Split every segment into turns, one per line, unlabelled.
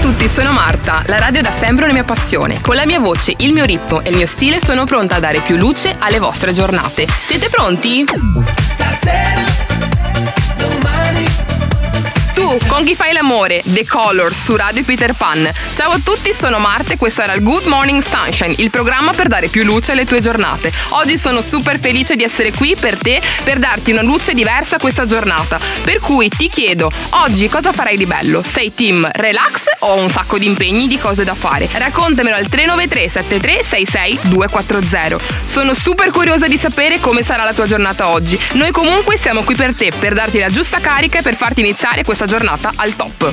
tutti, sono Marta. La radio da sempre è una mia passione. Con la mia voce, il mio ritmo e il mio stile sono pronta a dare più luce alle vostre giornate. Siete pronti?
Stasera, domani.
Tu, con chi fai l'amore? The Colors su Radio Peter Pan. Ciao a tutti, sono Marta e questo era il Good Morning Sunshine, il programma per dare più luce alle tue giornate. Oggi sono super felice di essere qui per te, per darti una luce diversa a questa giornata. Per cui ti chiedo, oggi cosa farai di bello? Sei team relax o un sacco di impegni, di cose da fare? Raccontamelo al 393 73 66 240. Sono super curiosa di sapere come sarà la tua giornata oggi. Noi comunque siamo qui per te, per darti la giusta carica e per farti iniziare questa giornata al top.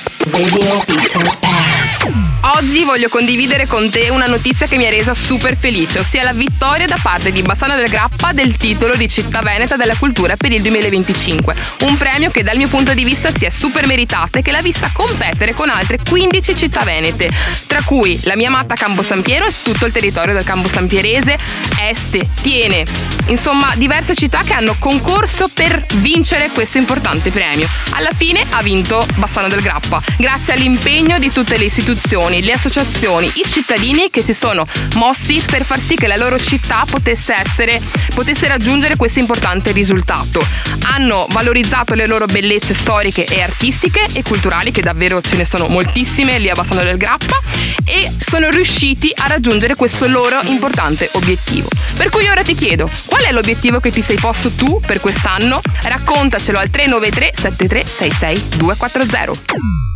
Oggi voglio condividere con te una notizia che mi ha resa super felice, ossia la vittoria da parte di Bassano del Grappa del titolo di Città Veneta della Cultura per il 2025. Un premio che dal mio punto di vista si è super meritata e che l'ha vista competere con altre 15 città venete, tra cui la mia amata Campo San Piero e tutto il territorio del Campo Sampierese, Este, Tiene, insomma diverse città che hanno concorso per vincere questo importante premio. Alla fine ha vinto Bassano del Grappa, grazie all'impegno di tutte le istituzioni, le associazioni, i cittadini che si sono mossi per far sì che la loro città potesse raggiungere questo importante risultato. Hanno valorizzato le loro bellezze storiche e artistiche e culturali, che davvero ce ne sono moltissime lì a Bassano del Grappa, e sono riusciti a raggiungere questo loro importante obiettivo. Per cui ora ti chiedo, qual è l'obiettivo che ti sei posto tu per quest'anno? Raccontacelo al 393 73 66 240.